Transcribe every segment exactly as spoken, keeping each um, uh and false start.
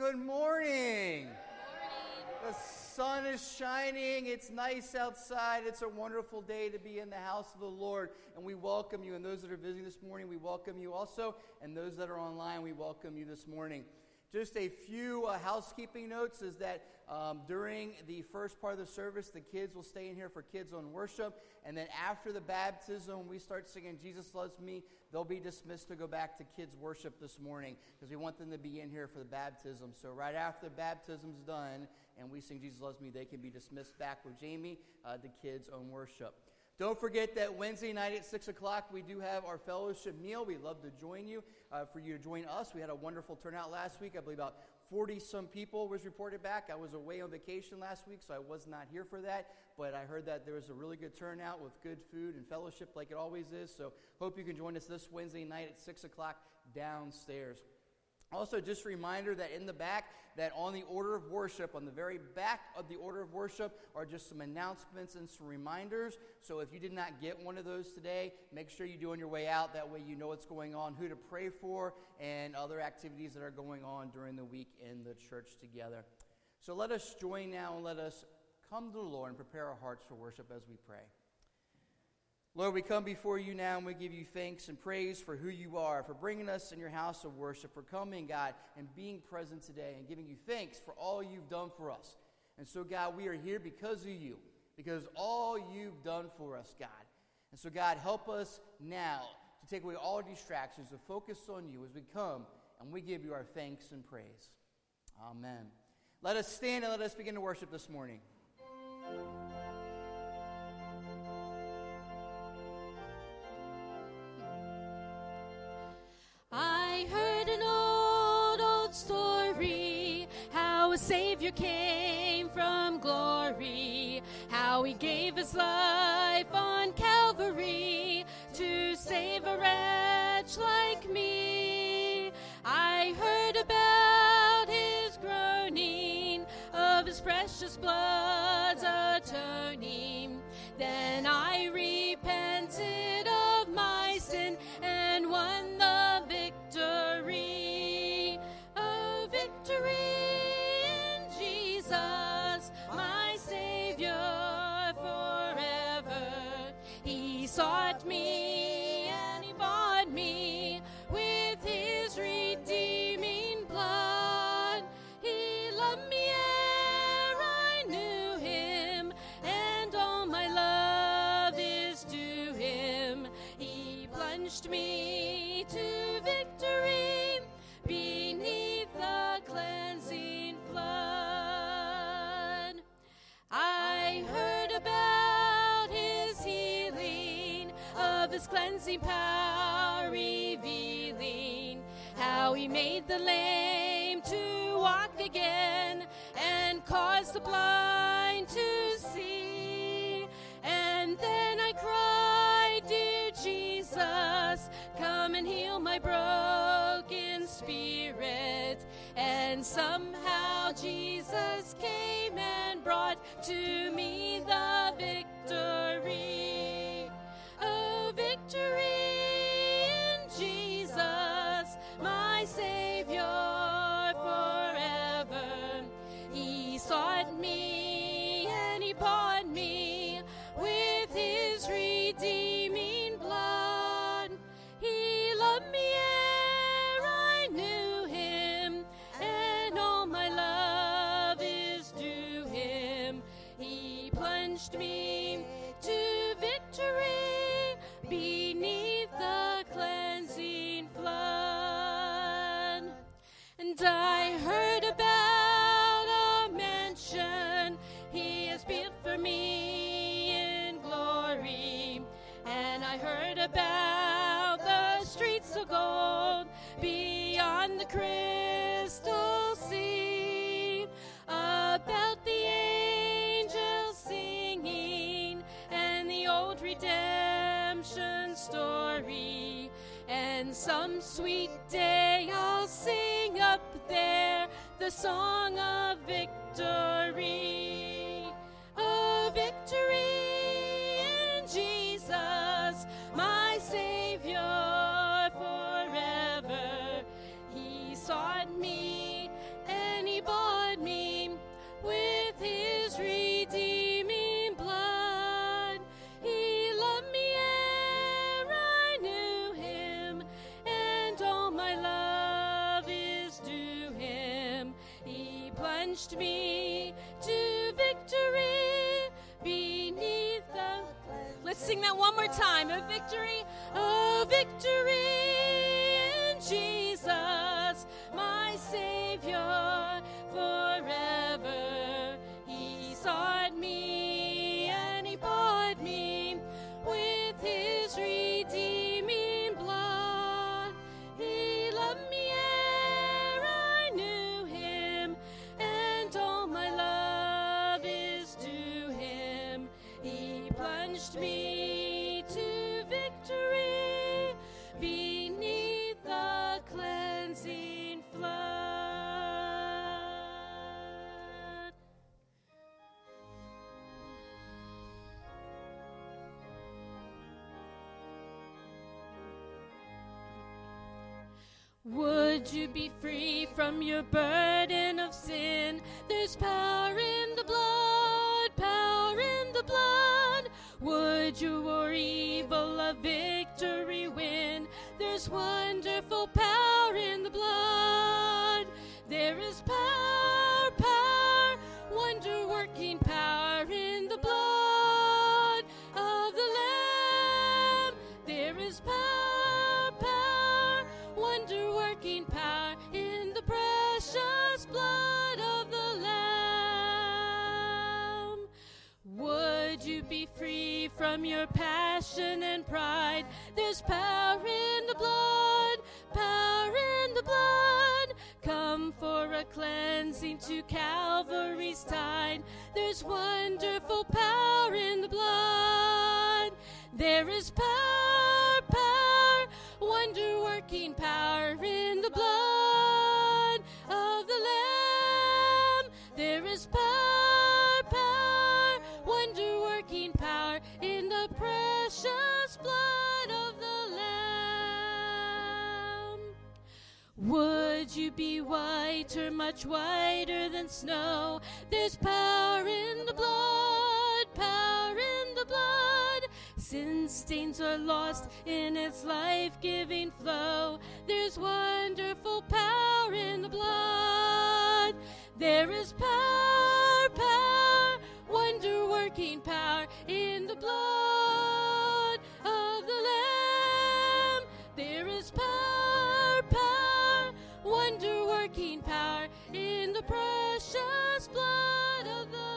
Good morning. The sun is shining. It's nice outside. It's a wonderful day to be in the house of the Lord. And we welcome you. And those that are visiting this morning, we welcome you also. And those that are online, we welcome you this morning. Just a few uh, housekeeping notes is that um, during the first part of the service, the kids will stay in here for Kids on Worship. And then after the baptism, when we start singing Jesus Loves Me, they'll be dismissed to go back to Kids Worship this morning because we want them to be in here for the baptism. So right after the baptism's done and we sing Jesus Loves Me, they can be dismissed back with Jamie uh, to Kids on Worship. Don't forget that Wednesday night at six o'clock, we do have our fellowship meal. We'd love to join you, uh, for you to join us. We had a wonderful turnout last week. I believe about forty-some people was reported back. I was away on vacation last week, so I was not here for that. But I heard that there was a really good turnout with good food and fellowship like it always is. So hope you can join us this Wednesday night at six o'clock downstairs. Also, just a reminder that in the back, that on the order of worship, on the very back of the order of worship, are just some announcements and some reminders. So if you did not get one of those today, make sure you do on your way out. That way you know what's going on, who to pray for, and other activities that are going on during the week in the church together. So let us join now and let us come to the Lord and prepare our hearts for worship as we pray. Lord, we come before you now and we give you thanks and praise for who you are, for bringing us in your house of worship, for coming, God, and being present today and giving you thanks for all you've done for us. And so, God, we are here because of you, because all you've done for us, God. And so, God, help us now to take away all distractions, to focus on you as we come and we give you our thanks and praise. Amen. Let us stand and let us begin to worship this morning. I heard an old, old story, how a Savior came from glory, how he gave his life on Calvary to save a wretch like me. I heard about his groaning, of his precious blood's atoning. Then I repented of my sin and won the victory. A victory in Jesus, my Savior forever. He sought me and he bought me with his redeeming blood. He loved me ere I knew him, and all my love is to him. He plunged me to victory beneath the cleansing flood. I heard about his healing, of his cleansing power revealing, how he made the lame to walk again and caused the blind to see. And then I cried, dear Jesus, come and heal my broken spirit. And somehow Jesus came and brought to me the victory. A victory in Jesus, my Savior forever. He sought me and he bought me with his redeeming blood. He loved me ere I knew him, and all my love is due him. He plunged me to victory beneath the cleansing flood. And I heard about a mansion he has built for me in glory. And I heard about the streets of gold beyond the crystal sea, about the angels singing and the old redemption story. And some sweet day I'll sing up there the song of victory. A victory in Jesus, my Savior forever. He sought me and plunged me to victory beneath the... Let's sing that one more time. A victory, a victory in Jesus, my Savior forever. He sought me and he bought me with his redeeming blood. He loved me ere I knew him, and all my love is to him. He plunged me to victory beneath the cleansing flood. Would you be free from your burden of sin? There's power in the blood, power in the blood. Would you or evil a victory win? There's wonderful power in the blood. There is power, power, wonder-working power in the blood of the Lamb. There is power, power, wonder-working power in the precious blood of the Lamb. Would you be free from your passion and pride? There's power in the blood, power in the blood. Come for a cleansing to Calvary's tide. There's wonderful power in the blood. There is power, power, wonder-working power in the blood of the Lamb. There is power, power, wonder-working power in the precious blood of the Lamb. Would you be white or much whiter than snow? There's power in the blood, power in the blood. Sin stains are lost in its life-giving flow. There's wonderful power in the blood. There is power, power, wonder-working power in the blood of the Lamb. There is power, power, wonder-working power in the precious blood of the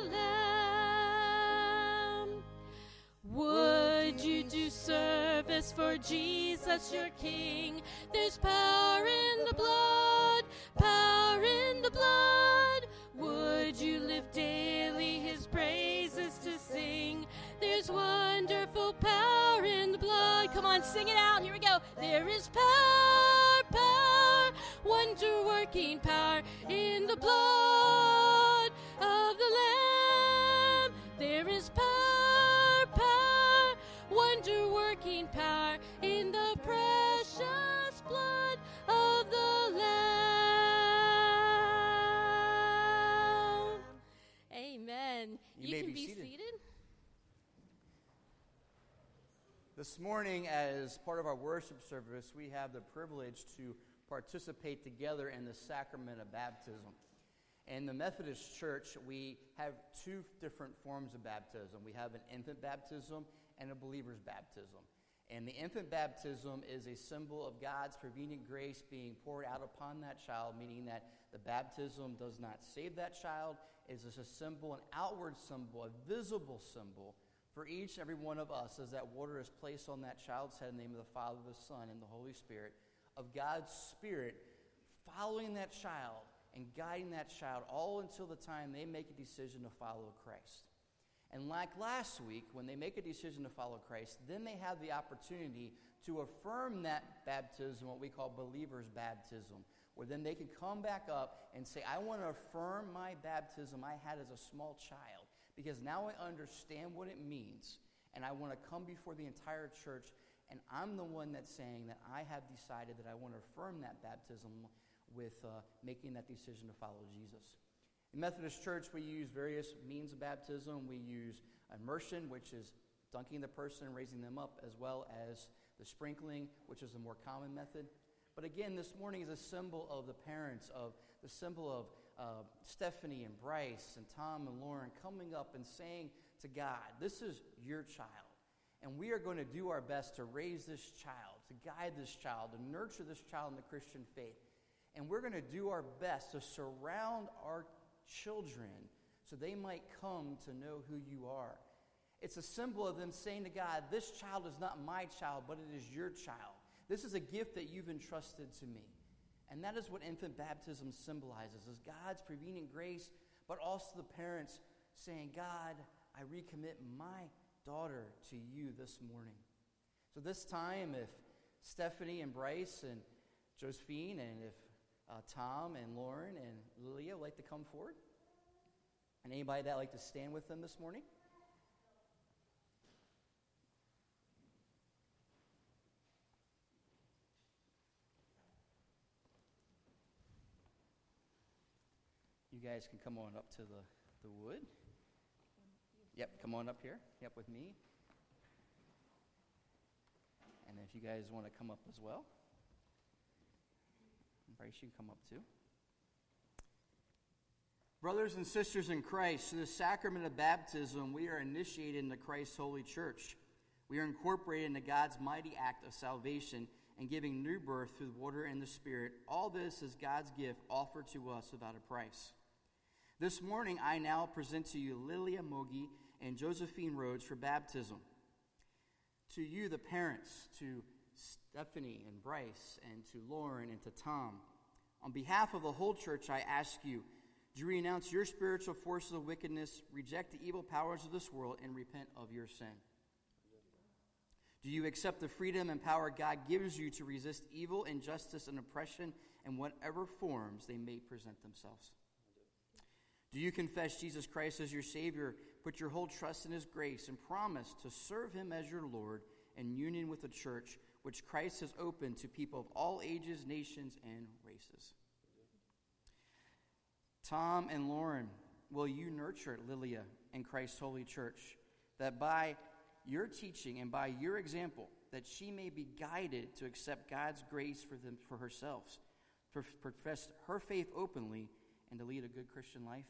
Lamb. Would you do service for Jesus your King? There's power in the blood, power in the blood. Would you live daily his praises to sing? There's wonderful power in the blood. Come on, sing it out. Here we go. There is power, power, wonder-working power in the blood of the Lamb. There is power, power, wonder-working power in the precious blood of the Lamb. Amen. You You, may can be be seated. seated. This morning, as part of our worship service, we have the privilege to participate together in the sacrament of baptism. In the Methodist Church, we have two different forms of baptism. We have an infant baptism and a believer's baptism. And the infant baptism is a symbol of God's prevenient grace being poured out upon that child, meaning that the baptism does not save that child. It is a symbol, an outward symbol, a visible symbol for each and every one of us as that water is placed on that child's head in the name of the Father, the Son, and the Holy Spirit, of God's Spirit following that child and guiding that child all until the time they make a decision to follow Christ. And like last week, when they make a decision to follow Christ, then they have the opportunity to affirm that baptism, what we call believer's baptism, where then they can come back up and say, I want to affirm my baptism I had as a small child, because now I understand what it means, and I want to come before the entire church, and I'm the one that's saying that I have decided that I want to affirm that baptism with uh, making that decision to follow Jesus. In Methodist Church, we use various means of baptism. We use immersion, which is dunking the person and raising them up, as well as the sprinkling, which is a more common method. But again, this morning is a symbol of the parents, of the symbol of uh, Stephanie and Bryce and Tom and Lauren coming up and saying to God, this is your child. And we are going to do our best to raise this child, to guide this child, to nurture this child in the Christian faith. And we're going to do our best to surround our children so they might come to know who you are. It's a symbol of them saying to God, this child is not my child, but it is your child. This is a gift that you've entrusted to me. And that is what infant baptism symbolizes, is God's prevenient grace, but also the parents saying, God, I recommit my daughter to you this morning. So this time, if Stephanie and Bryce and Josephine, and if uh, Tom and Lauren and Lilia would like to come forward, and anybody that would like to stand with them this morning. You guys can come on up to the, the wood. Yep, come on up here. Yep, with me. And if you guys want to come up as well. Bryce, you can come up too. Brothers and sisters in Christ, through the sacrament of baptism, we are initiated into Christ's holy church. We are incorporated into God's mighty act of salvation and giving new birth through the water and the Spirit. All this is God's gift offered to us without a price. This morning, I now present to you Lilia Mogi and Josephine Rhodes for baptism. To you, the parents, to Stephanie and Bryce, and to Lauren and to Tom, on behalf of the whole church, I ask you, do you renounce your spiritual forces of wickedness, reject the evil powers of this world, and repent of your sin? Do you accept the freedom and power God gives you to resist evil, injustice, and oppression in whatever forms they may present themselves? Do you confess Jesus Christ as your Savior, put your whole trust in His grace, and promise to serve Him as your Lord in union with the church, which Christ has opened to people of all ages, nations, and races? Tom and Lauren, will you nurture Lilia and Christ's holy church, that by your teaching and by your example, that she may be guided to accept God's grace for them for herself, to profess her faith openly, and to lead a good Christian life?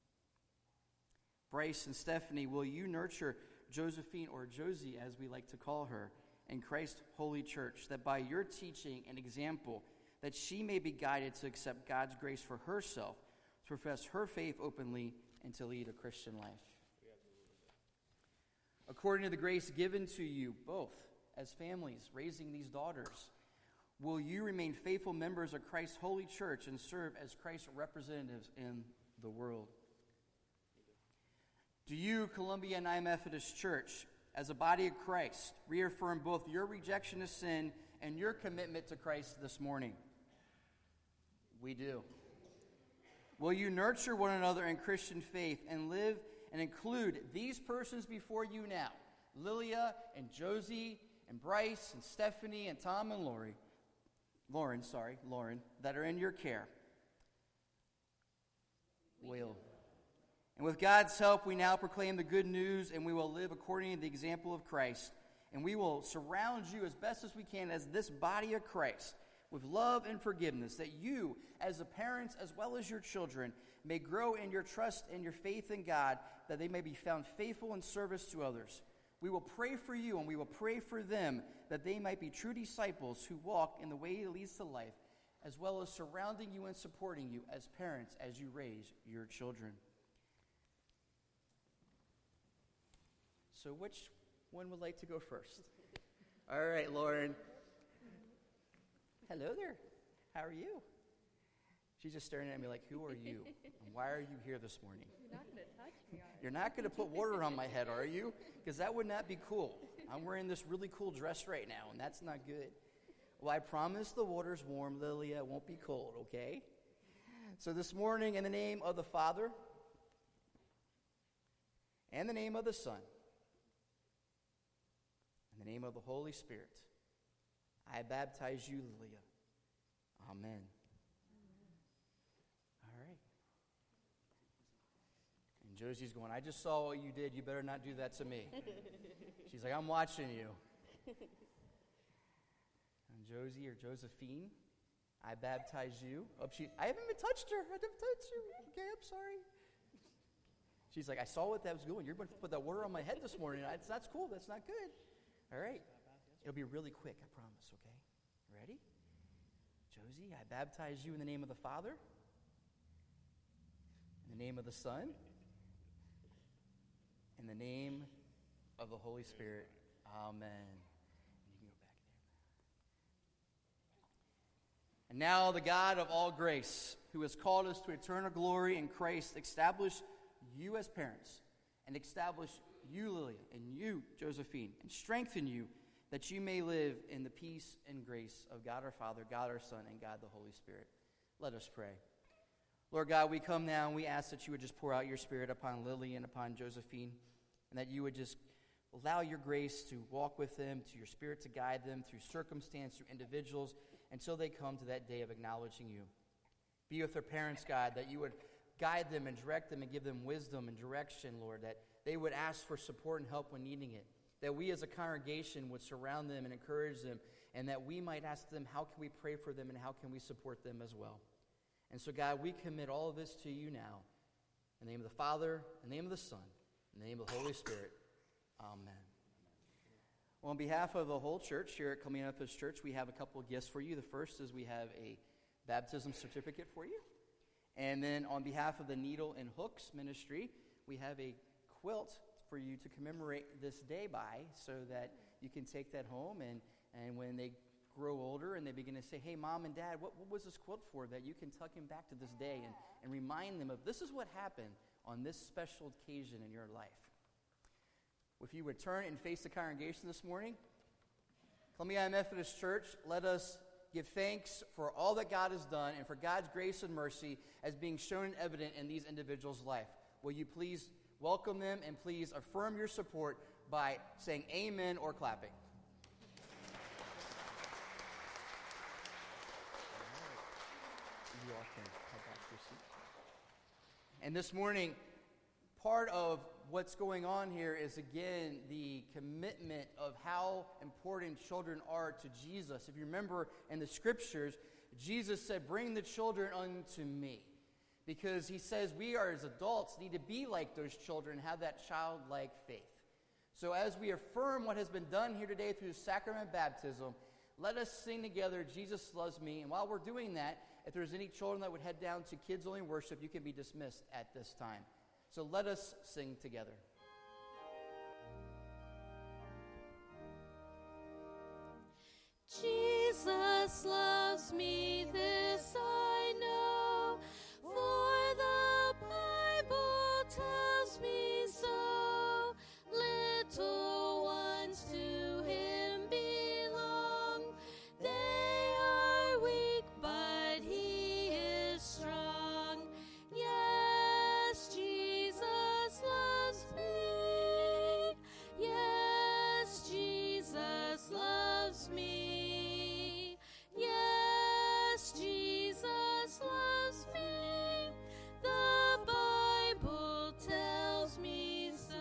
Bryce and Stephanie, will you nurture Josephine, or Josie as we like to call her, in Christ's holy church, that by your teaching and example, that she may be guided to accept God's grace for herself, to profess her faith openly, and to lead a Christian life? According to the grace given to you both as families raising these daughters, will you remain faithful members of Christ's holy church and serve as Christ's representatives in the world? Do you, Columbia United Methodist Church, as a body of Christ, reaffirm both your rejection of sin and your commitment to Christ this morning? We do. Will you nurture one another in Christian faith and live and include these persons before you now, Lilia and Josie and Bryce and Stephanie and Tom and Lori, Lauren, sorry, Lauren, that are in your care? Will. And with God's help, we now proclaim the good news, and we will live according to the example of Christ. And we will surround you as best as we can as this body of Christ with love and forgiveness, that you, as the parents as well as your children, may grow in your trust and your faith in God, that they may be found faithful in service to others. We will pray for you, and we will pray for them, that they might be true disciples who walk in the way that leads to life, as well as surrounding you and supporting you as parents as you raise your children. So which one would like to go first? All right, Lauren. Hello there. How are you? She's just staring at me like, who are you? And why are you here this morning? You're not going to touch me, are you? You're not going to put water on my head, are you? Because that would not be cool. I'm wearing this really cool dress right now, and that's not good. Well, I promise the water's warm, Lilia. It won't be cold, okay? So this morning, in the name of the Father, and the name of the Son, in the name of the Holy Spirit, I baptize you, Lilia. Amen. All right. And Josie's going, I just saw what you did. You better not do that to me. She's like, I'm watching you. And Josie or Josephine, I baptize you. Oh, she, I haven't even touched her. I haven't touched you. Okay, I'm sorry. She's like, I saw what that was going. You're going to put that water on my head this morning. That's, that's cool. That's not good. All right. It'll be really quick, I promise, okay? Ready? Josie, I baptize you in the name of the Father, in the name of the Son, in the name of the Holy Spirit. Amen. And you can go back there. And now the God of all grace, who has called us to eternal glory in Christ, establish you as parents, and establish you, Lillian, and you, Josephine, and strengthen you, that you may live in the peace and grace of God our Father, God our Son, and God the Holy Spirit. Let us pray. Lord God, we come now and we ask that you would just pour out your Spirit upon Lily and upon Josephine, and that you would just allow your grace to walk with them, to your Spirit to guide them through circumstance, through individuals, until they come to that day of acknowledging you. Be with their parents, God, that you would guide them and direct them and give them wisdom and direction, Lord, that they would ask for support and help when needing it, that we as a congregation would surround them and encourage them, and that we might ask them, how can we pray for them and how can we support them as well? And so, God, we commit all of this to you now. In the name of the Father, in the name of the Son, in the name of the Holy Spirit. Amen. Well, on behalf of the whole church here at Coming Up as Church, we have a couple of gifts for you. The first is we have a baptism certificate for you. And then on behalf of the Needle and Hooks Ministry, we have a quilt for you to commemorate this day by, so that you can take that home, and, and when they grow older and they begin to say, hey, Mom and Dad, what, what was this quilt for, that you can tuck him back to this day and, and remind them of this is what happened on this special occasion in your life. If you would turn and face the congregation this morning, Columbia Methodist Church, let us give thanks for all that God has done and for God's grace and mercy as being shown and evident in these individuals' life. Will you please welcome them and please affirm your support by saying amen or clapping. You all can head back to your seat. And this morning, part of what's going on here is, again, the commitment of how important children are to Jesus. If you remember in the scriptures, Jesus said, bring the children unto me. Because he says we are, as adults, need to be like those children, have that childlike faith. So as we affirm what has been done here today through the sacrament of baptism, let us sing together, Jesus Loves Me. And while we're doing that, if there's any children that would head down to Kids Only Worship, you can be dismissed at this time. So let us sing together. Jesus loves me, this I know, for the Bible tells me so. Little ones to him belong. They are weak, but he is strong. Yes, Jesus loves me. Yes, Jesus loves me. Yes, Jesus loves me. The Bible tells me so.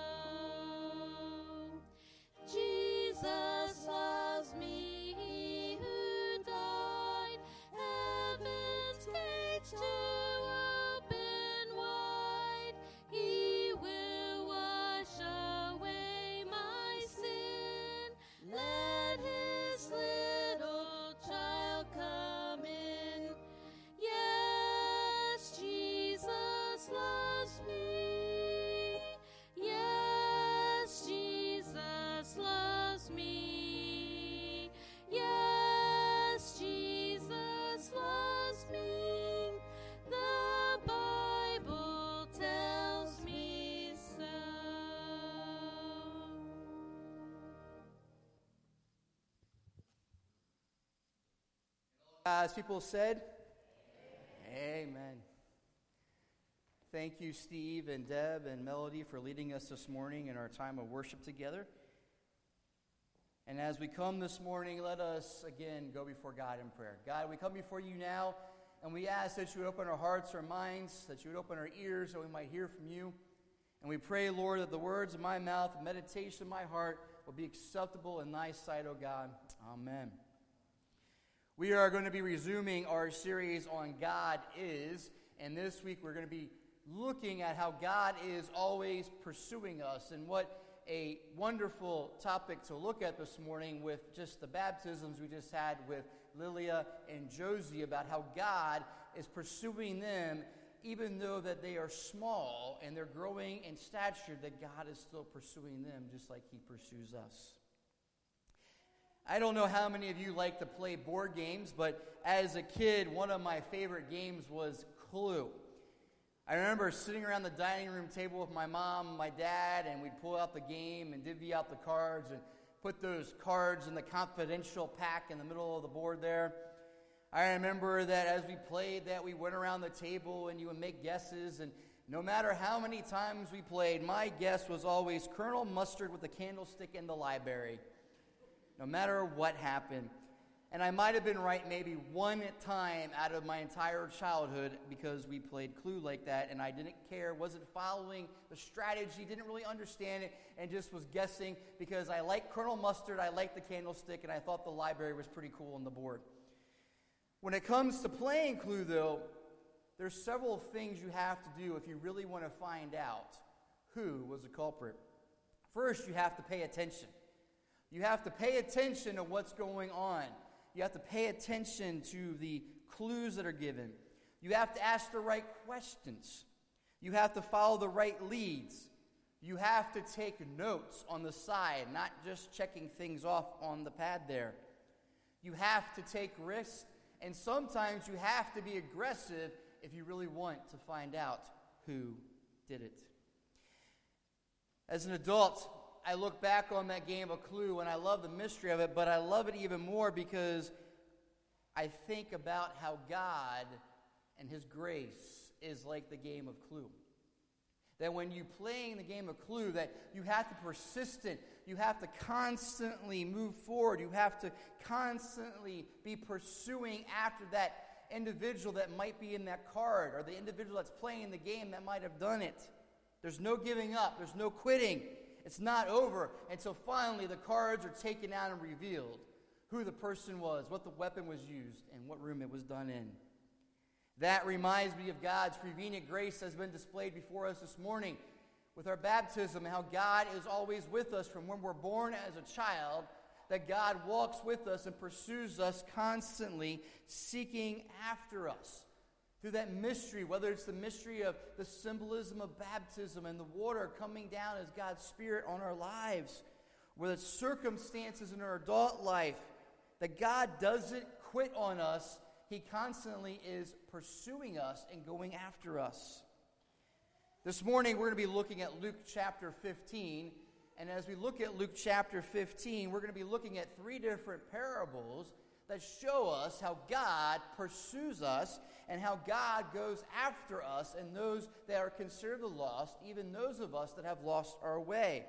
Jesus loves me, he who died, heaven's gates to open wide. He will wash away my sin. Let his little child come in. Yes, Jesus loves me. Yes, Jesus loves me. Yes, Jesus loves me. The Bible tells me so. As people said, amen. Amen. Thank you, Steve and Deb and Melody, for leading us this morning in our time of worship together. And as we come this morning, let us again go before God in prayer. God, we come before you now, and we ask that you would open our hearts, our minds, that you would open our ears, so we might hear from you. And we pray, Lord, that the words of my mouth, the meditation of my heart will be acceptable in thy sight, O God. Amen. We are going to be resuming our series on God is, and this week we're going to be looking at how God is always pursuing us, and what a wonderful topic to look at this morning with just the baptisms we just had with Lilia and Josie, about how God is pursuing them even though that they are small and they're growing in stature, that God is still pursuing them just like he pursues us. I don't know how many of you like to play board games, but as a kid, one of my favorite games was Clue. I remember sitting around the dining room table with my mom and my dad, and we'd pull out the game and divvy out the cards and put those cards in the confidential pack in the middle of the board there. I remember that as we played that, we went around the table and you would make guesses, and no matter how many times we played, my guess was always Colonel Mustard with a candlestick in the library. No matter what happened. And I might have been right maybe one time out of my entire childhood because we played Clue like that, and I didn't care, wasn't following the strategy, didn't really understand it, and just was guessing because I liked Colonel Mustard, I liked the candlestick, and I thought the library was pretty cool on the board. When it comes to playing Clue, though, there's several things you have to do if you really want to find out who was the culprit. First, you have to pay attention. You have to pay attention to what's going on. You have to pay attention to the clues that are given. You have to ask the right questions. You have to follow the right leads. You have to take notes on the side, not just checking things off on the pad there. You have to take risks, and sometimes you have to be aggressive if you really want to find out who did it. As an adult, I look back on that game of Clue, and I love the mystery of it, but I love it even more because I think about how God and his grace is like the game of Clue. That when you're playing the game of Clue, that you have to be persistent, you have to constantly move forward, you have to constantly be pursuing after that individual that might be in that card, or the individual that's playing the game that might have done it. There's no giving up, there's no quitting. It's not over until finally the cards are taken out and revealed who the person was, what the weapon was used, and what room it was done in. That reminds me of God's prevenient grace that has been displayed before us this morning with our baptism, and how God is always with us from when we're born as a child, that God walks with us and pursues us constantly, seeking after us. Through that mystery, whether it's the mystery of the symbolism of baptism and the water coming down as God's Spirit on our lives, or the circumstances in our adult life, that God doesn't quit on us. He constantly is pursuing us and going after us. This morning, we're going to be looking at Luke chapter fifteen. And as we look at Luke chapter fifteen, we're going to be looking at three different parables that show us how God pursues us and how God goes after us and those that are considered the lost, even those of us that have lost our way.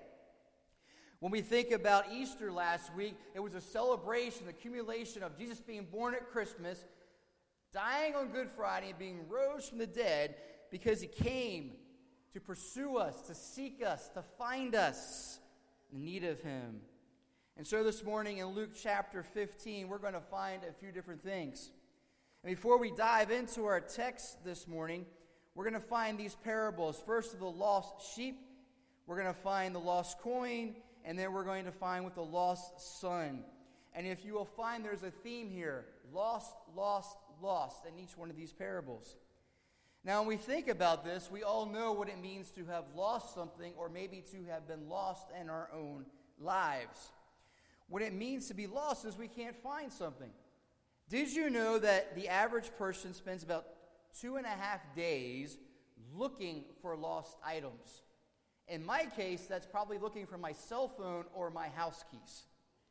When we think about Easter last week, it was a celebration, the accumulation of Jesus being born at Christmas, dying on Good Friday, and being rose from the dead because he came to pursue us, to seek us, to find us in need of him. And so this morning in Luke chapter fifteen, we're going to find a few different things. And before we dive into our text this morning, we're going to find these parables. First, of the lost sheep, we're going to find the lost coin, and then we're going to find with the lost son. And if you will find, there's a theme here: lost, lost, lost in each one of these parables. Now, when we think about this, we all know what it means to have lost something, or maybe to have been lost in our own lives. What it means to be lost is we can't find something. Did you know that the average person spends about two and a half days looking for lost items? In my case, that's probably looking for my cell phone or my house keys.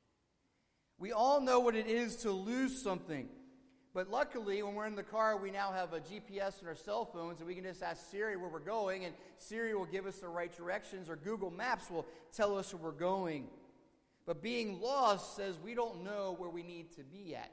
We all know what it is to lose something. But luckily, when we're in the car, we now have a G P S on our cell phones, and we can just ask Siri where we're going, and Siri will give us the right directions, or Google Maps will tell us where we're going. But being lost says we don't know where we need to be at.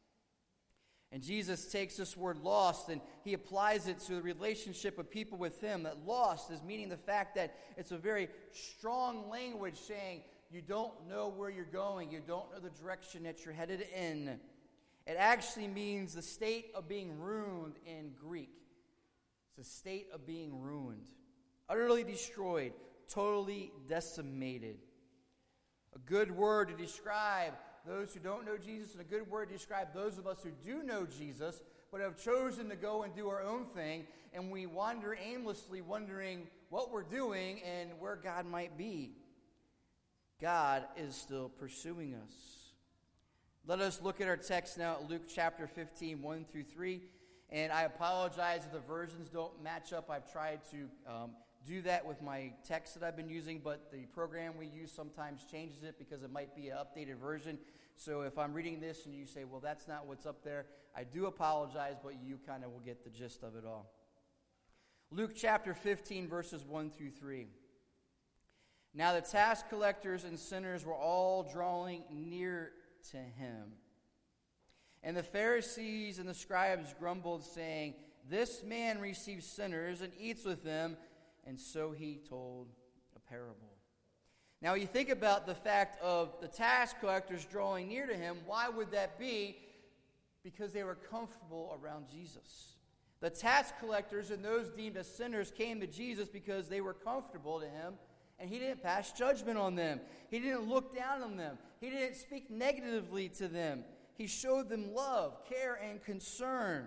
And Jesus takes this word lost and he applies it to the relationship of people with him. That lost is meaning the fact that it's a very strong language saying you don't know where you're going. You don't know the direction that you're headed in. It actually means the state of being ruined in Greek. It's a state of being ruined, utterly destroyed, totally decimated. A good word to describe those who don't know Jesus, and a good word to describe those of us who do know Jesus, but have chosen to go and do our own thing, and we wander aimlessly wondering what we're doing and where God might be. God is still pursuing us. Let us look at our text now at Luke chapter fifteen, one through three. And I apologize if the versions don't match up. I've tried to um, do that with my text that I've been using, but the program we use sometimes changes it because it might be an updated version. So if I'm reading this and you say, well, that's not what's up there, I do apologize, but you kind of will get the gist of it all. Luke chapter fifteen, verses one through three. Now the tax collectors and sinners were all drawing near to him. And the Pharisees and the scribes grumbled, saying, "This man receives sinners and eats with them." And so he told a parable. Now you think about the fact of the tax collectors drawing near to him. Why would that be? Because they were comfortable around Jesus. The tax collectors and those deemed as sinners came to Jesus because they were comfortable to him, and he didn't pass judgment on them. He didn't look down on them. He didn't speak negatively to them. He showed them love, care, and concern.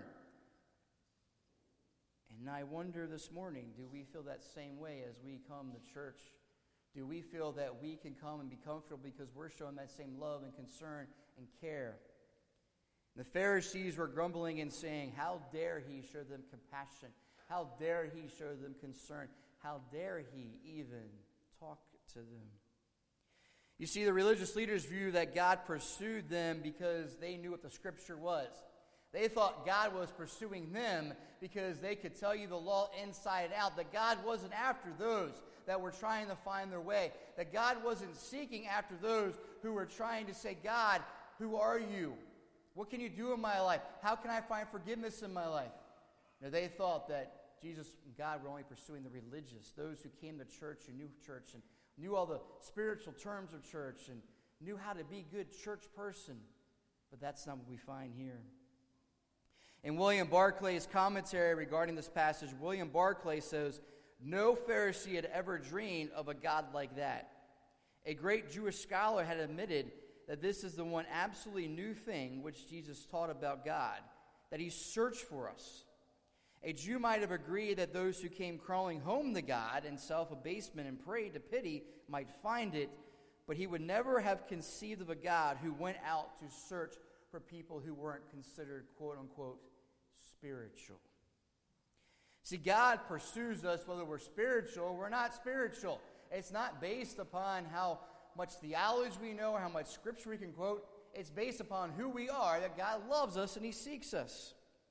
And I wonder this morning, do we feel that same way as we come to church? Do we feel that we can come and be comfortable because we're showing that same love and concern and care? The Pharisees were grumbling and saying, "How dare he show them compassion? How dare he show them concern? How dare he even talk to them?" You see, the religious leaders view that God pursued them because they knew what the Scripture was. They thought God was pursuing them because they could tell you the law inside and out, that God wasn't after those that were trying to find their way, that God wasn't seeking after those who were trying to say, "God, who are you? What can you do in my life? How can I find forgiveness in my life?" Now, they thought that Jesus and God were only pursuing the religious, those who came to church and knew church and knew all the spiritual terms of church and knew how to be a good church person. But that's not what we find here. In William Barclay's commentary regarding this passage, William Barclay says, "No Pharisee had ever dreamed of a God like that. A great Jewish scholar had admitted that this is the one absolutely new thing which Jesus taught about God, that he searched for us. A Jew might have agreed that those who came crawling home to God in self-abasement and prayed to pity might find it, but he would never have conceived of a God who went out to search for people who weren't considered, quote-unquote, spiritual." See, God pursues us whether we're spiritual or we're not spiritual. It's not based upon how much theology we know or how much scripture we can quote. It's based upon who we are, that God loves us and he seeks us.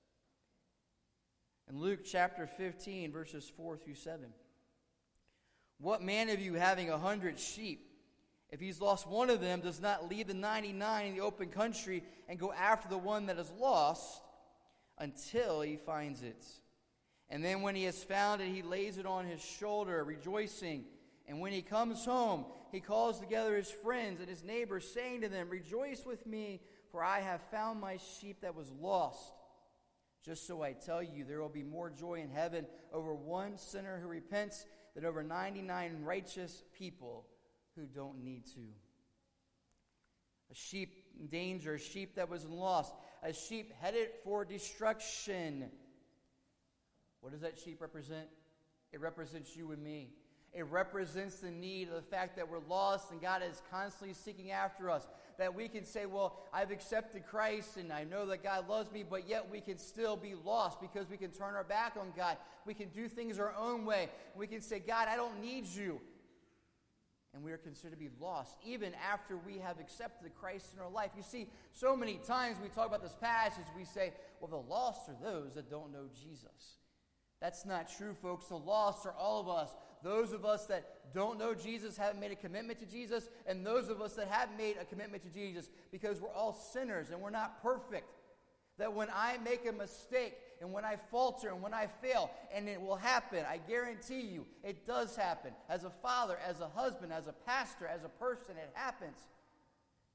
In Luke chapter fifteen, verses four through seven. "What man of you having a hundred sheep, if he's lost one of them, does not leave the ninety-nine in the open country and go after the one that is lost until he finds it? And then when he has found it, he lays it on his shoulder, rejoicing. And when he comes home, he calls together his friends and his neighbors, saying to them, 'Rejoice with me, for I have found my sheep that was lost.' Just so I tell you, there will be more joy in heaven over one sinner who repents than over ninety-nine righteous people who don't need to." A sheep in danger, a sheep that was lost, a sheep headed for destruction. What does that sheep represent? It represents you and me. It represents the need of the fact that we're lost and God is constantly seeking after us. That we can say, well, I've accepted Christ and I know that God loves me, but yet we can still be lost because we can turn our back on God. We can do things our own way. We can say, "God, I don't need you." And we are considered to be lost even after we have accepted Christ in our life. You see, so many times we talk about this passage, we say, well, the lost are those that don't know Jesus. That's not true, folks. The lost are all of us. Those of us that don't know Jesus, haven't made a commitment to Jesus, and those of us that have made a commitment to Jesus, because we're all sinners and we're not perfect. That when I make a mistake and when I falter and when I fail, and it will happen, I guarantee you, it does happen. As a father, as a husband, as a pastor, as a person, it happens.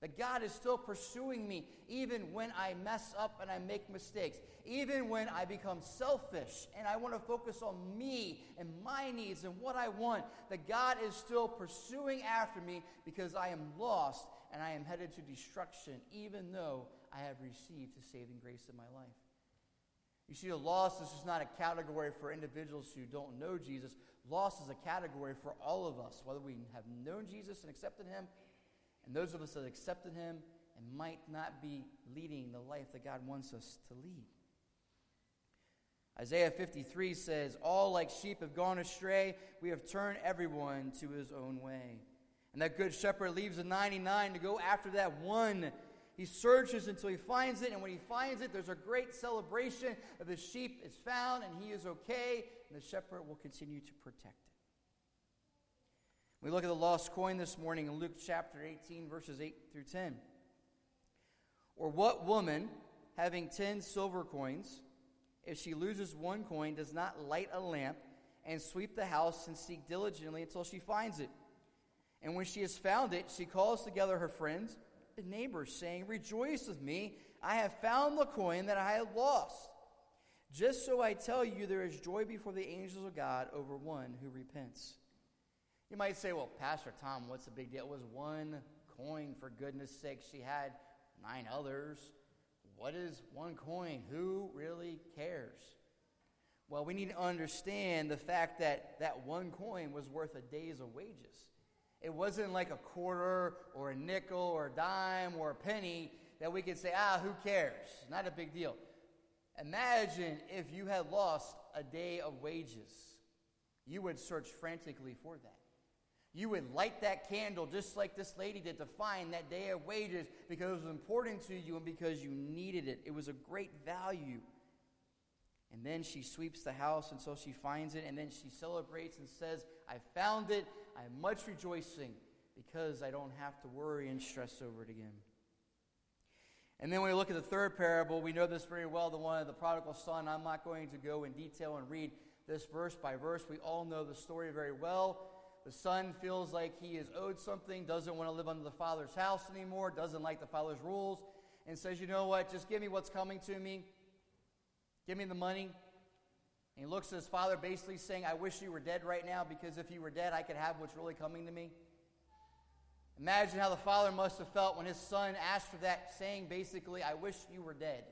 That God is still pursuing me even when I mess up and I make mistakes. Even when I become selfish and I want to focus on me and my needs and what I want. That God is still pursuing after me because I am lost and I am headed to destruction even though I have received His saving grace in my life. You see, the lost is just not a category for individuals who don't know Jesus. Lost is a category for all of us, whether we have known Jesus and accepted Him, and those of us that accepted Him and might not be leading the life that God wants us to lead. Isaiah fifty-three says, all like sheep have gone astray, we have turned everyone to his own way. And that good shepherd leaves the ninety-nine to go after that one. He searches until he finds it, and when he finds it, there's a great celebration of the sheep is found, and he is okay, and the shepherd will continue to protect it. We look at the lost coin this morning in Luke chapter eighteen, verses eight through ten. Or what woman, having ten silver coins, if she loses one coin, does not light a lamp and sweep the house and seek diligently until she finds it? And when she has found it, she calls together her friends and neighbors, saying, rejoice with me, I have found the coin that I had lost. Just so I tell you, there is joy before the angels of God over one who repents. You might say, well, Pastor Tom, what's the big deal? It was one coin, for goodness sake. She had nine others. What is one coin? Who really cares? Well, we need to understand the fact that that one coin was worth a day's of wages. It wasn't like a quarter or a nickel or a dime or a penny that we could say, ah, who cares? Not a big deal. Imagine if you had lost a day of wages. You would search frantically for that. You would light that candle just like this lady did to find that day of wages because it was important to you and because you needed it. It was a great value. And then she sweeps the house until she finds it, and then she celebrates and says, I found it. I'm much rejoicing because I don't have to worry and stress over it again. And then when we look at the third parable, we know this very well, the one of the prodigal son. I'm not going to go in detail and read this verse by verse. We all know the story very well. The son feels like he is owed something, doesn't want to live under the father's house anymore, doesn't like the father's rules, and says, you know what, just give me what's coming to me. Give me the money. And he looks at his father basically saying, I wish you were dead right now, because if you were dead, I could have what's really coming to me. Imagine how the father must have felt when his son asked for that, saying basically, I wish you were dead.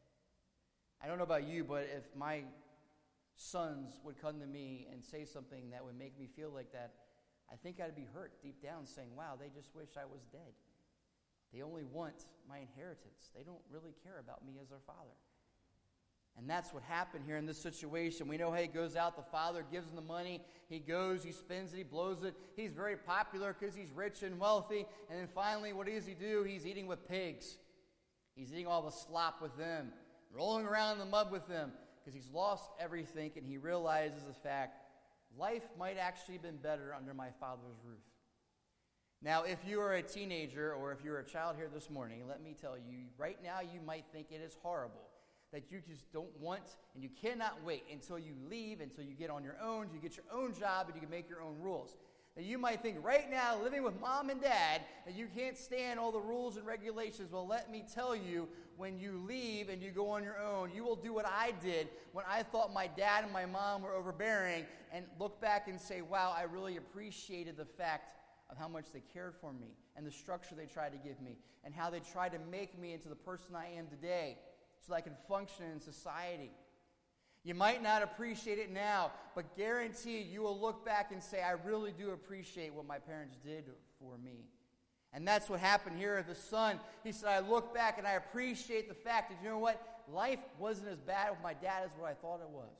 I don't know about you, but if my sons would come to me and say something that would make me feel like that, I think I'd be hurt deep down saying, wow, they just wish I was dead. They only want my inheritance. They don't really care about me as their father. And that's what happened here in this situation. We know how he goes out, the father gives him the money, he goes, he spends it, he blows it. He's very popular because he's rich and wealthy. And then finally, what does he do? He's eating with pigs. He's eating all the slop with them, rolling around in the mud with them, because he's lost everything, and he realizes the fact, life might actually have been better under my father's roof. Now, if you are a teenager or if you're a child here this morning, let me tell you, right now you might think it is horrible, that you just don't want and you cannot wait until you leave, until you get on your own, you get your own job, and you can make your own rules. Now, you might think right now, living with mom and dad, that you can't stand all the rules and regulations. Well, let me tell you, when you leave and you go on your own, you will do what I did when I thought my dad and my mom were overbearing, and look back and say, wow, I really appreciated the fact of how much they cared for me and the structure they tried to give me and how they tried to make me into the person I am today so that I can function in society. You might not appreciate it now, but guarantee you will look back and say, I really do appreciate what my parents did for me. And that's what happened here with the son. He said, I look back and I appreciate the fact that, you know what, life wasn't as bad with my dad as what I thought it was.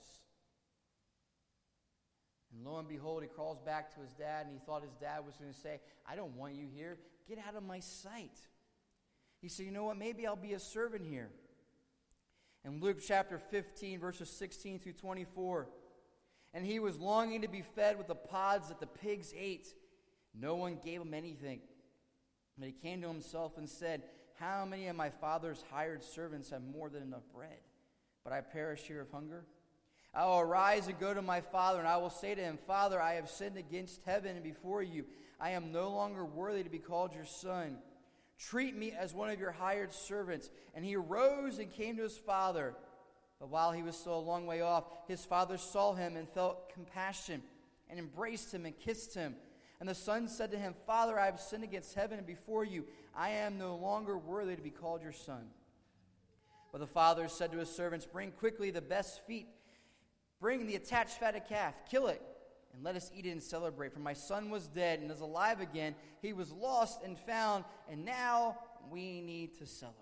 And lo and behold, he crawls back to his dad, and he thought his dad was going to say, I don't want you here. Get out of my sight. He said, you know what, maybe I'll be a servant here. In Luke chapter fifteen, verses sixteen through twenty-four, and he was longing to be fed with the pods that the pigs ate. No one gave him anything. But he came to himself and said, how many of my father's hired servants have more than enough bread, but I perish here of hunger? I will arise and go to my father, and I will say to him, Father, I have sinned against heaven and before you. I am no longer worthy to be called your son. Treat me as one of your hired servants." And he arose and came to his father. But while he was still a long way off, his father saw him and felt compassion and embraced him and kissed him. And the son said to him, "Father, I have sinned against heaven and before you. I am no longer worthy to be called your son." But the father said to his servants, "Bring quickly the best feet. Bring the attached fatted calf, kill it, and let us eat it and celebrate. For my son was dead and is alive again. He was lost and found, and now we need to celebrate."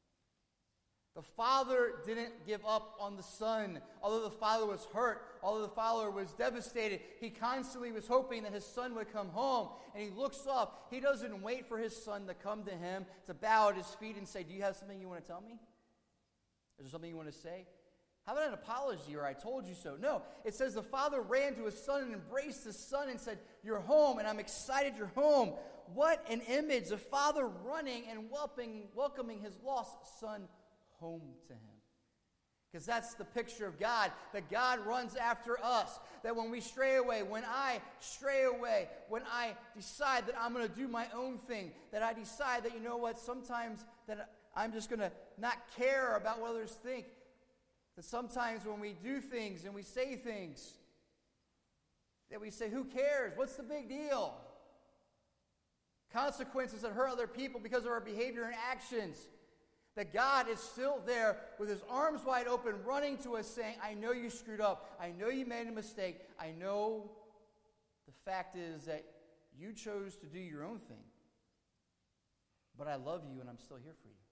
The father didn't give up on the son. Although the father was hurt, although the father was devastated, he constantly was hoping that his son would come home. And he looks up. He doesn't wait for his son to come to him, to bow at his feet and say, "Do you have something you want to tell me? Is there something you want to say? How about an apology, or I told you so?" No, it says the father ran to his son and embraced his son and said, "You're home, and I'm excited you're home." What an image, the father running and welcoming, welcoming his lost son home to him. Because that's the picture of God, that God runs after us. That when we stray away, when I stray away, when I decide that I'm going to do my own thing, that I decide that, you know what, sometimes that I'm just going to not care about what others think, that sometimes when we do things and we say things, that we say, "Who cares? What's the big deal?" Consequences that hurt other people because of our behavior and actions. That God is still there with his arms wide open, running to us saying, "I know you screwed up. I know you made a mistake. I know the fact is that you chose to do your own thing. But I love you and I'm still here for you."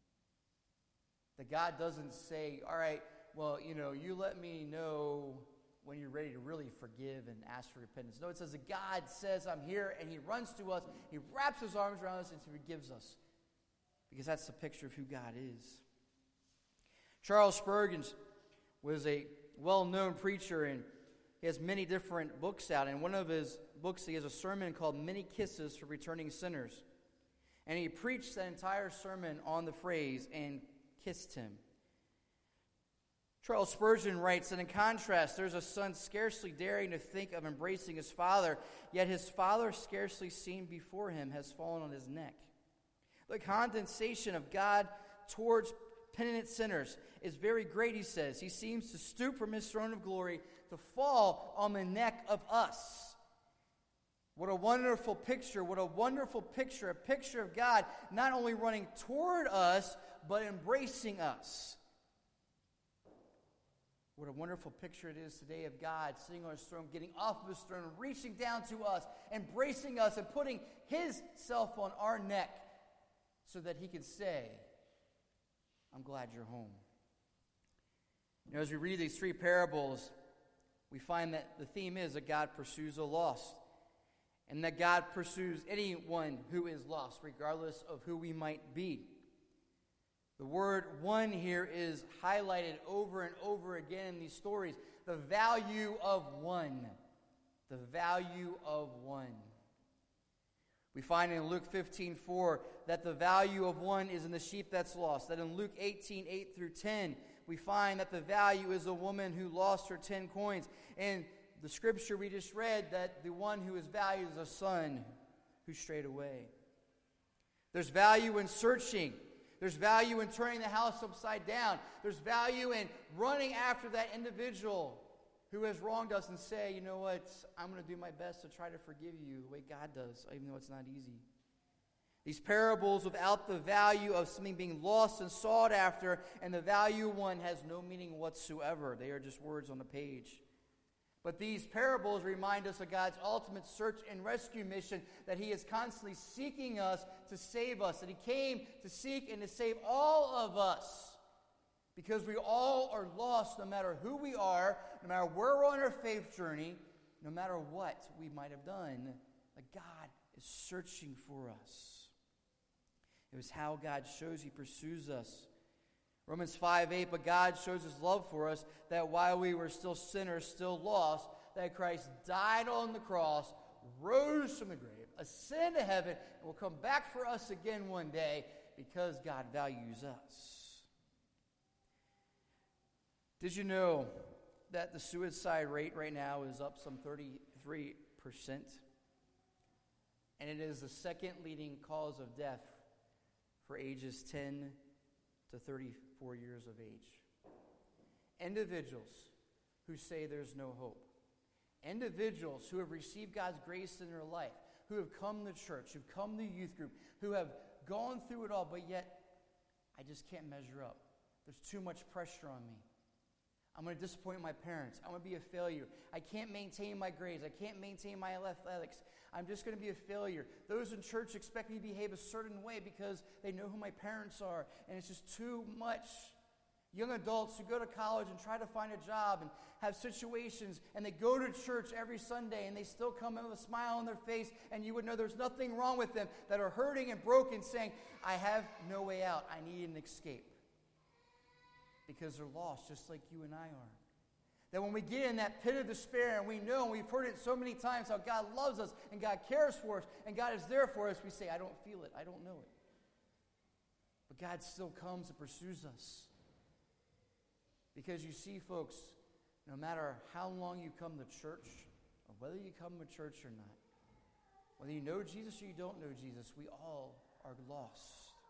That God doesn't say, "All right, well, you know, you let me know when you're ready to really forgive and ask for repentance." No, it says that God says, "I'm here," and he runs to us. He wraps his arms around us and he forgives us. Because that's the picture of who God is. Charles Spurgeon was a well-known preacher, and he has many different books out. And one of his books, he has a sermon called "Many Kisses for Returning Sinners." And he preached that entire sermon on the phrase, "and kissed him." Charles Spurgeon writes that in contrast, there's a son scarcely daring to think of embracing his father, yet his father, scarcely seen before him, has fallen on his neck. The condescension of God towards penitent sinners is very great, he says. He seems to stoop from his throne of glory to fall on the neck of us. What a wonderful picture, what a wonderful picture, a picture of God not only running toward us, but embracing us. What a wonderful picture it is today of God sitting on his throne, getting off of his throne, reaching down to us, embracing us, and putting his self on our neck, so that he can say, "I'm glad you're home." You know, as we read these three parables, we find that the theme is that God pursues the lost, and that God pursues anyone who is lost, regardless of who we might be. The word "one" here is highlighted over and over again in these stories. The value of one. The value of one. We find in Luke fifteen four that the value of one is in the sheep that's lost. That in Luke eighteen eight through ten, we find that the value is a woman who lost her ten coins. And the scripture we just read, that the one who is valued is a son who strayed away. There's value in searching. There's value in turning the house upside down. There's value in running after that individual who has wronged us and say, "You know what, I'm going to do my best to try to forgive you the way God does, even though it's not easy." These parables, without the value of something being lost and sought after, and the value of one, has no meaning whatsoever. They are just words on the page. But these parables remind us of God's ultimate search and rescue mission, that he is constantly seeking us to save us, that he came to seek and to save all of us. Because we all are lost, no matter who we are, no matter where we're on our faith journey, no matter what we might have done, that God is searching for us. It was how God shows he pursues us. Romans five eight, but God shows his love for us, that while we were still sinners, still lost, that Christ died on the cross, rose from the grave, ascended to heaven, and will come back for us again one day, because God values us. Did you know that the suicide rate right now is up some thirty-three percent? And it is the second leading cause of death for ages ten to thirty-four years of age. Individuals who say there's no hope. Individuals who have received God's grace in their life, who have come to church, who've come to youth group, who have gone through it all, but yet I just can't measure up. There's too much pressure on me. I'm going to disappoint my parents. I'm going to be a failure. I can't maintain my grades. I can't maintain my athletics. I'm just going to be a failure. Those in church expect me to behave a certain way because they know who my parents are, and it's just too much. Young adults who go to college and try to find a job and have situations, and they go to church every Sunday, and they still come in with a smile on their face, and you would know there's nothing wrong with them, that are hurting and broken, saying, I have no way out. I need an escape. Because they're lost, just like you and I are. That when we get in that pit of despair, and we know, and we've heard it so many times, how God loves us, and God cares for us, and God is there for us, we say, I don't feel it, I don't know it. But God still comes and pursues us. Because you see, folks, no matter how long you come to church, or whether you come to church or not, whether you know Jesus or you don't know Jesus, we all are lost.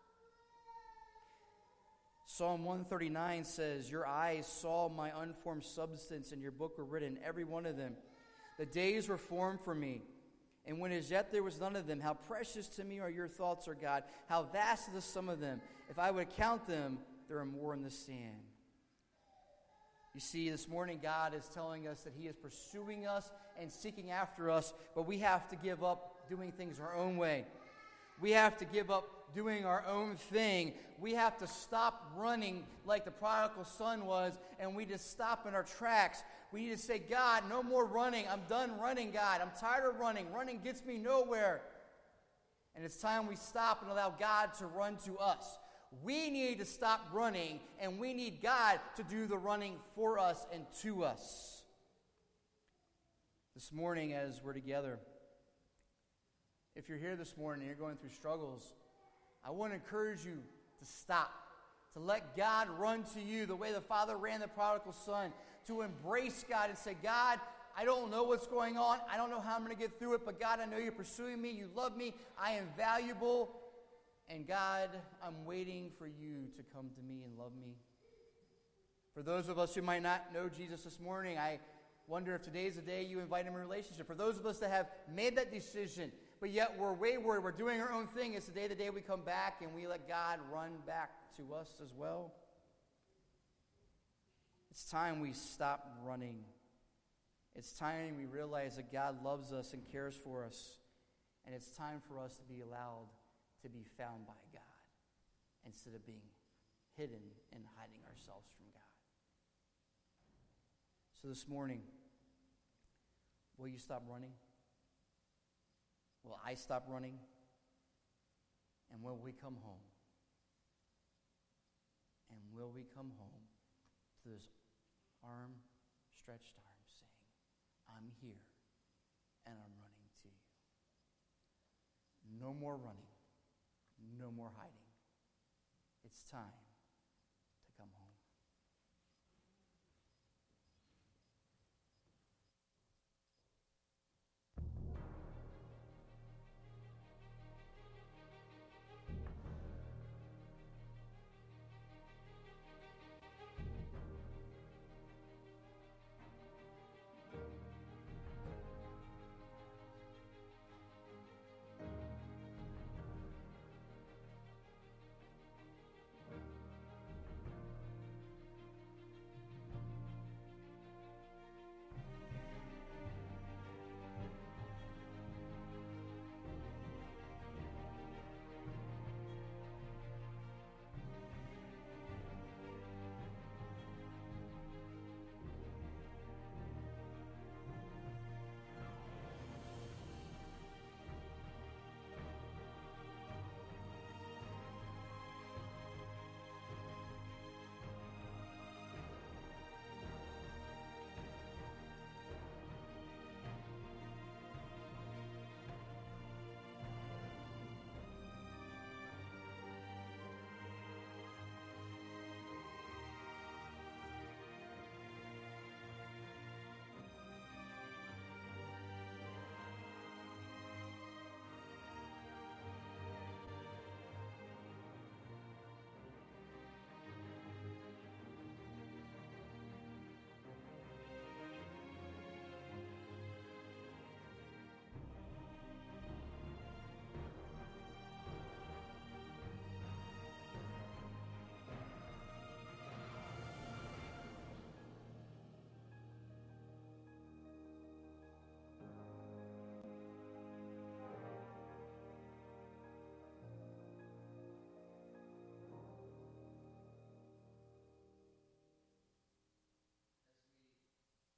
Psalm one thirty-nine says, your eyes saw my unformed substance, and your book were written, every one of them. The days were formed for me, and when as yet there was none of them. How precious to me are your thoughts, O God. How vast is the sum of them. If I would count them, there are more in the sand. You see, this morning God is telling us that He is pursuing us and seeking after us, but we have to give up doing things our own way. We have to give up doing our own thing. We have to stop running like the prodigal son was, and we just stop in our tracks. We need to say, God, no more running. I'm done running, God. I'm tired of running. Running gets me nowhere. And it's time we stop and allow God to run to us. We need to stop running, and we need God to do the running for us and to us. This morning, as we're together, if you're here this morning and you're going through struggles, I want to encourage you to stop, to let God run to you the way the Father ran the prodigal son, to embrace God and say, God, I don't know what's going on. I don't know how I'm going to get through it, but God, I know you're pursuing me. You love me. I am valuable. And God, I'm waiting for you to come to me and love me. For those of us who might not know Jesus this morning, I wonder if today's the day you invite him in a relationship. For those of us that have made that decision, but yet we're wayward, we're doing our own thing, it's the day the day we come back and we let God run back to us as well. It's time we stop running. It's time we realize that God loves us and cares for us. And it's time for us to be allowed to be found by God instead of being hidden and hiding ourselves from God. So this morning, will you stop running? Will I stop running? And will we come home? And will we come home to those arm, stretched arms saying, I'm here and I'm running to you. No more running. No more hiding. It's time to come home.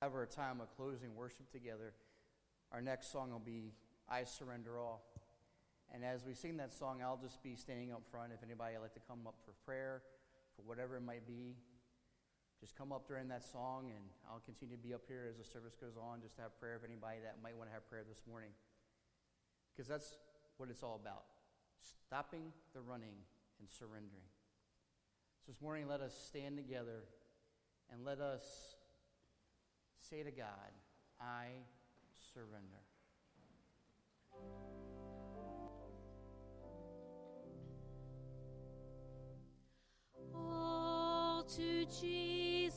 have our time of closing worship together. Our next song will be I Surrender All. And as we sing that song, I'll just be standing up front. If anybody would like to come up for prayer, for whatever it might be, just come up during that song, and I'll continue to be up here as the service goes on, just to have prayer of anybody that might want to have prayer this morning. Because that's what it's all about, stopping the running and surrendering. So this morning, let us stand together and let us say to God, I surrender. All to Jesus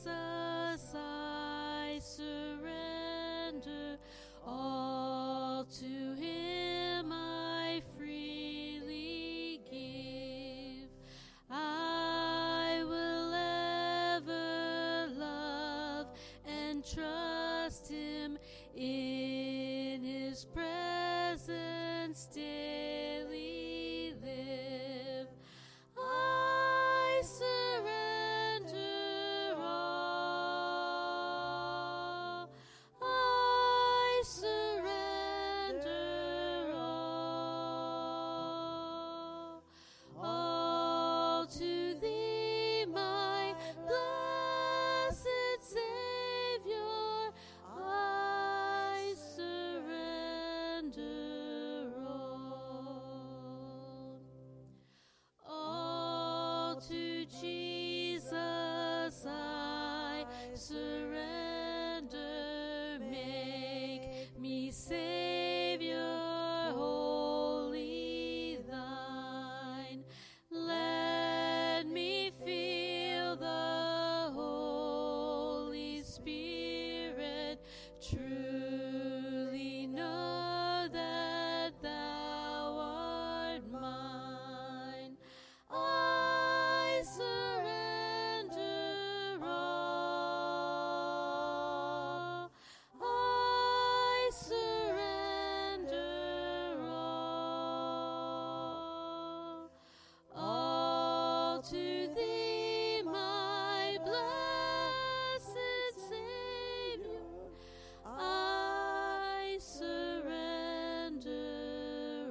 I surrender, all to him I freely give. I will ever love and trust him, in his presence daily live. I surrender all. I surrender all. All to thee, my blessed Savior, I surrender all. All to Jesus I surrender. Make me Savior wholly thine. Let me feel the Holy Spirit, truly know that thou art mine. I surrender all. I surrender all. All to thee, my blessed Savior, I surrender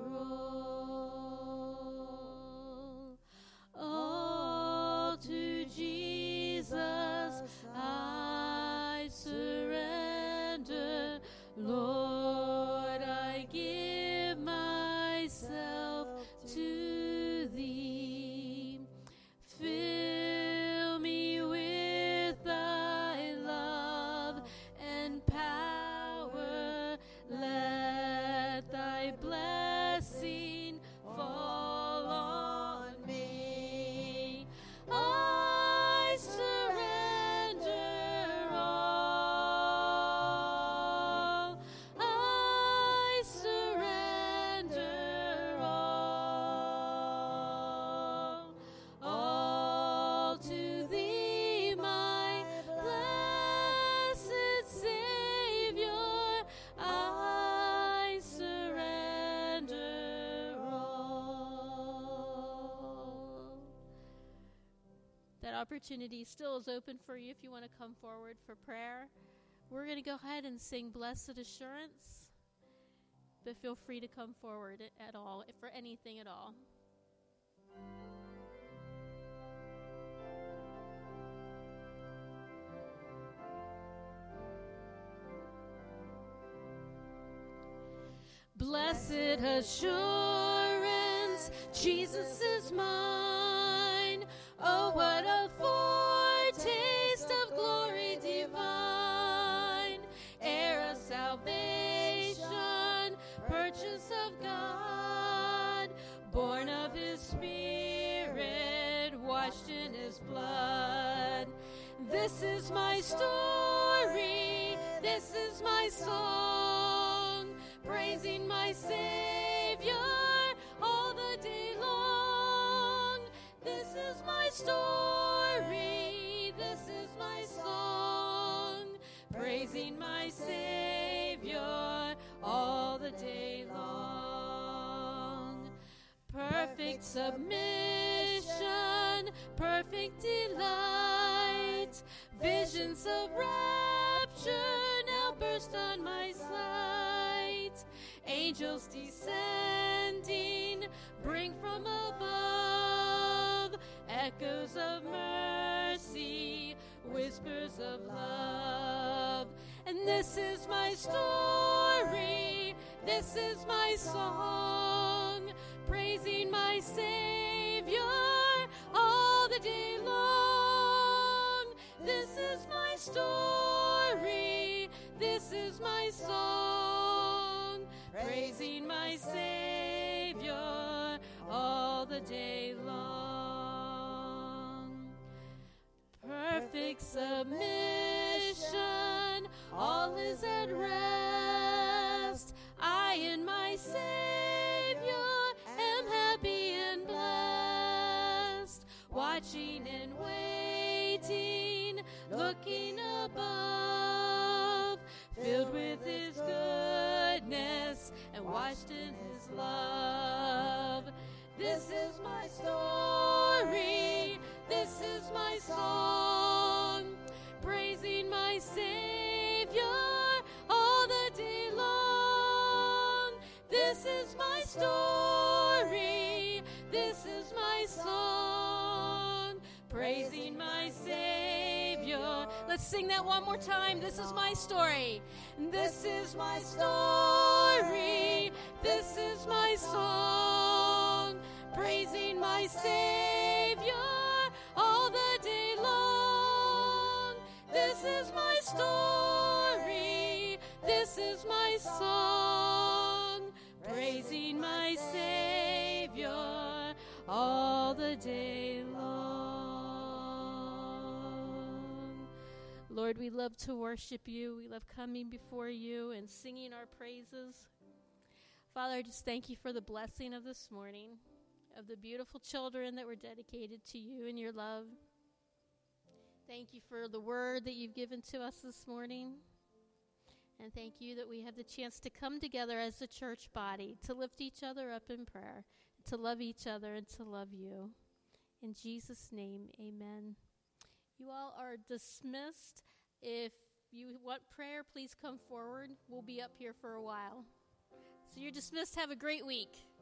all. All to Jesus I surrender. Lord, I give myself to thee. Fill me with thy love and power. Let thy blessing fall on me. I surrender all. I surrender all. All to thee, my blessed Savior, I surrender all. That opportunity still is open for you if you want to come forward for prayer. We're going to go ahead and sing Blessed Assurance, but feel free to come forward at all, for anything at all. Blessed assurance, Jesus is mine. Oh, what a foretaste of glory divine, heir of salvation, purchase of God, born of his Spirit, washed in his blood. This is my story, this is my song, praising my Savior all the day long. This is my story, this is my song, praising my Savior all the day long. Perfect submission, perfect delight, visions of rapture Christ on my sight. Angels descending, bring from above echoes of mercy, whispers of love. And this is my story, this is my song, praising my Savior all the day long. This is my story, this is my song, praising my Savior all the day long. Perfect submission, all is at rest. I and my Savior am happy and blessed, watching and waiting, looking above, filled with his goodness and washed in his love. This is my story, this is my song, praising my Savior all the day long. This is my story, this is my song, praising my Savior. Let's sing that one more time. This is my story. This is my story, this is my song, praising my Savior all the day long. This is my story, this is my song, praising my Savior all the day long. Lord, we love to worship you. We love coming before you and singing our praises. Father, I just thank you for the blessing of this morning, of the beautiful children that were dedicated to you and your love. Thank you for the word that you've given to us this morning. And thank you that we have the chance to come together as a church body, to lift each other up in prayer, to love each other and to love you. In Jesus' name, amen. You all are dismissed. If you want prayer, please come forward. We'll be up here for a while. So you're dismissed. Have a great week.